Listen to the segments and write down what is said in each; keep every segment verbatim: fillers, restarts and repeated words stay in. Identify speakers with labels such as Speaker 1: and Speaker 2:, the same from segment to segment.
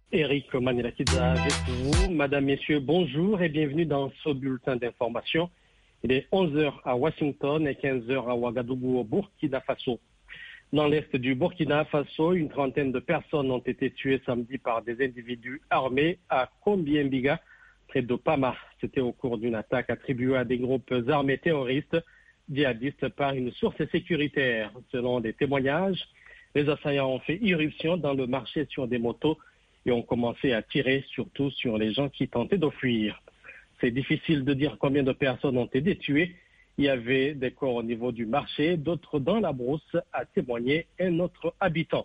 Speaker 1: Eric Manilakidza avec vous. Madame, Messieurs, bonjour et bienvenue dans ce bulletin d'information. Il est onze heures à Washington et quinze heures à Ouagadougou au Burkina Faso. Dans l'est du Burkina Faso, une trentaine de personnes ont été tuées samedi par des individus armés à Kombiembiga, près de Pama. C'était au cours d'une attaque attribuée à des groupes armés terroristes djihadistes par une source sécuritaire. Selon des témoignages, les assaillants ont fait irruption dans le marché sur des motos et ont commencé à tirer surtout sur les gens qui tentaient de fuir. C'est difficile de dire combien de personnes ont été tuées. Il y avait des corps au niveau du marché, d'autres dans la brousse, a témoigné un autre habitant.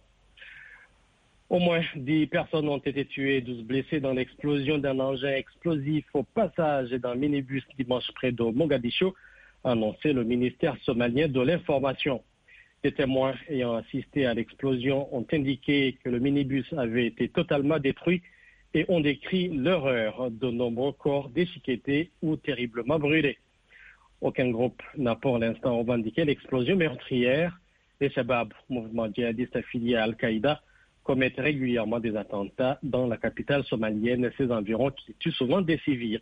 Speaker 1: Au moins dix personnes ont été tuées, douze blessés dans l'explosion d'un engin explosif au passage d'un minibus dimanche près de Mogadiscio, a annoncé le ministère somalien de l'information. Des témoins ayant assisté à l'explosion ont indiqué que le minibus avait été totalement détruit et ont décrit l'horreur de nombreux corps déchiquetés ou terriblement brûlés. Aucun groupe n'a pour l'instant revendiqué l'explosion meurtrière. Les Shabab, mouvement djihadiste affilié à Al-Qaïda, commettent régulièrement des attentats dans la capitale somalienne et ses environs qui tuent souvent des civils.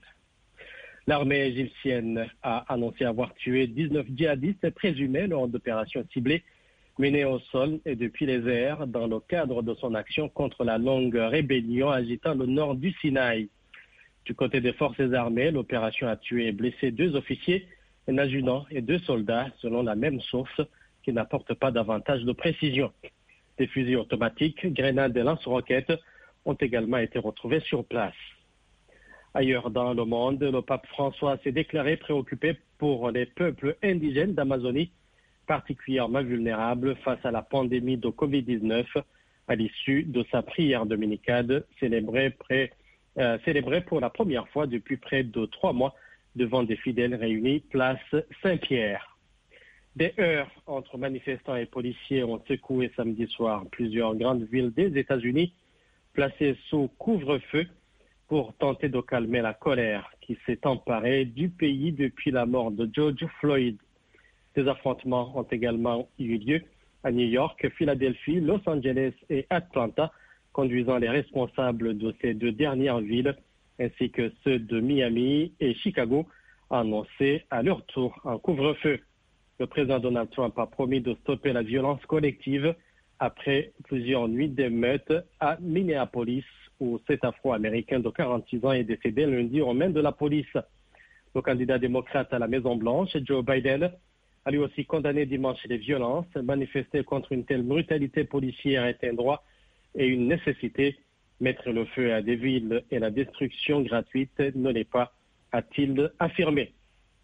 Speaker 1: L'armée égyptienne a annoncé avoir tué dix-neuf djihadistes présumés lors d'opérations ciblées menées au sol et depuis les airs dans le cadre de son action contre la longue rébellion agitant le nord du Sinaï. Du côté des forces armées, l'opération a tué et blessé deux officiers, un adjudant et deux soldats, selon la même source qui n'apporte pas davantage de précision. Des fusils automatiques, grenades et lance-roquettes ont également été retrouvés sur place. Ailleurs dans le monde, le pape François s'est déclaré préoccupé pour les peuples indigènes d'Amazonie, particulièrement vulnérables face à la pandémie de covid dix-neuf, à l'issue de sa prière dominicale célébrée, près, euh, célébrée pour la première fois depuis près de trois mois devant des fidèles réunis place Saint-Pierre. Des heurts entre manifestants et policiers ont secoué samedi soir plusieurs grandes villes des États-Unis, placées sous couvre-feu pour tenter de calmer la colère qui s'est emparée du pays depuis la mort de George Floyd. Des affrontements ont également eu lieu à New York, Philadelphie, Los Angeles et Atlanta, conduisant les responsables de ces deux dernières villes, ainsi que ceux de Miami et Chicago, à annoncer à leur tour un couvre-feu. Le président Donald Trump a promis de stopper la violence collective après plusieurs nuits d'émeutes à Minneapolis, où cet Afro-Américain de quarante-six ans est décédé lundi aux mains de la police. Le candidat démocrate à la Maison-Blanche, Joe Biden, a lui aussi condamné dimanche les violences. Manifester contre une telle brutalité policière est un droit et une nécessité. Mettre le feu à des villes et la destruction gratuite ne l'est pas, a-t-il affirmé.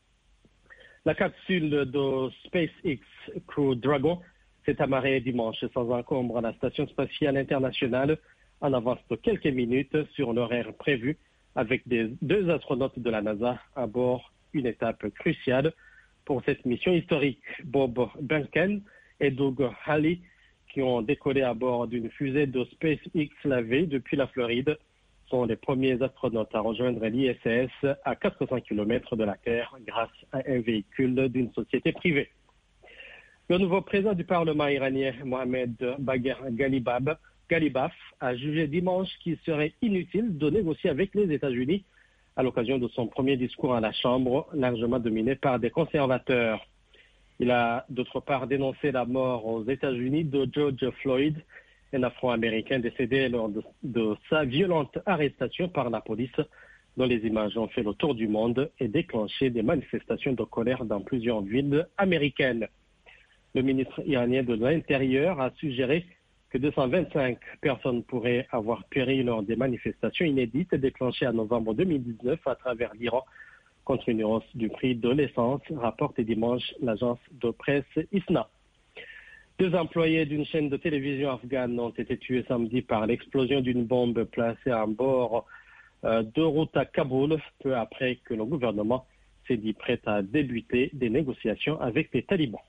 Speaker 1: La capsule de SpaceX Crew Dragon s'est amarrée dimanche sans encombre à la Station spatiale internationale en avance de quelques minutes sur l'horaire prévu avec des deux astronautes de la NASA à bord, une étape cruciale pour cette mission historique. Bob Behnken et Doug Halley, qui ont décollé à bord d'une fusée de SpaceX la veille depuis la Floride, sont les premiers astronautes à rejoindre l'I S S à quatre cents kilomètres de la Terre grâce à un véhicule d'une société privée. Le nouveau président du Parlement iranien, Mohamed Bagher Ghalibab, Ghalibaf, a jugé dimanche qu'il serait inutile de négocier avec les États-Unis à l'occasion de son premier discours à la Chambre, largement dominé par des conservateurs. Il a d'autre part dénoncé la mort aux États-Unis de George Floyd, un Afro-Américain décédé lors de, de sa violente arrestation par la police, dont les images ont fait le tour du monde et déclenché des manifestations de colère dans plusieurs villes américaines. Le ministre iranien de l'Intérieur a suggéré que deux cent vingt-cinq personnes pourraient avoir péri lors des manifestations inédites déclenchées en novembre deux mille dix-neuf à travers l'Iran contre une hausse du prix de l'essence, rapporte dimanche l'agence de presse I S N A. Deux employés d'une chaîne de télévision afghane ont été tués samedi par l'explosion d'une bombe placée à bord euh, de route à Kaboul, peu après que le gouvernement s'est dit prêt à débuter des négociations avec les talibans.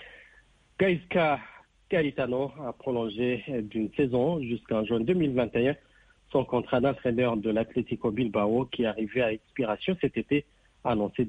Speaker 1: Gaizka Garitano a prolongé d'une saison jusqu'en juin deux mille vingt et un son contrat d'entraîneur de l'Atlético Bilbao qui arrivait à expiration cet été, a annoncé